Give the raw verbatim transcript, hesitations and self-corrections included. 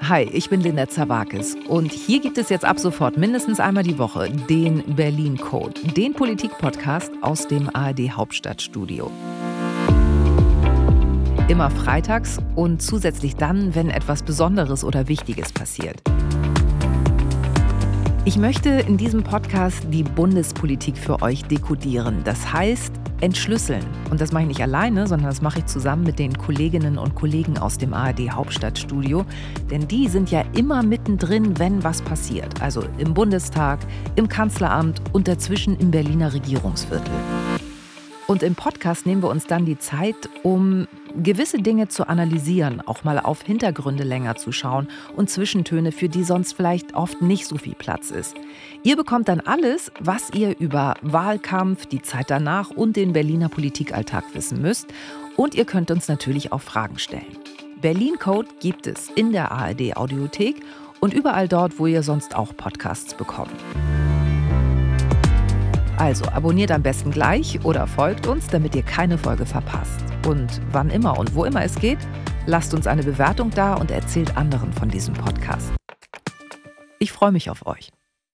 Hi, ich bin Linda Zerwakis und hier gibt es jetzt ab sofort mindestens einmal die Woche den Berlin Code, den Politik-Podcast aus dem A R D-Hauptstadtstudio. Immer freitags und zusätzlich dann, wenn etwas Besonderes oder Wichtiges passiert. Ich möchte in diesem Podcast die Bundespolitik für euch dekodieren. Das heißt, entschlüsseln. Und das mache ich nicht alleine, sondern das mache ich zusammen mit den Kolleginnen und Kollegen aus dem A R D-Hauptstadtstudio. Denn die sind ja immer mittendrin, wenn was passiert. Also im Bundestag, im Kanzleramt und dazwischen im Berliner Regierungsviertel. Und im Podcast nehmen wir uns dann die Zeit, um gewisse Dinge zu analysieren, auch mal auf Hintergründe länger zu schauen und Zwischentöne, für die sonst vielleicht oft nicht so viel Platz ist. Ihr bekommt dann alles, was ihr über Wahlkampf, die Zeit danach und den Berliner Politikalltag wissen müsst. Und ihr könnt uns natürlich auch Fragen stellen. Berlin Code gibt es in der A R D-Audiothek und überall dort, wo ihr sonst auch Podcasts bekommt. Also abonniert am besten gleich oder folgt uns, damit ihr keine Folge verpasst. Und wann immer und wo immer es geht, lasst uns eine Bewertung da und erzählt anderen von diesem Podcast. Ich freue mich auf euch.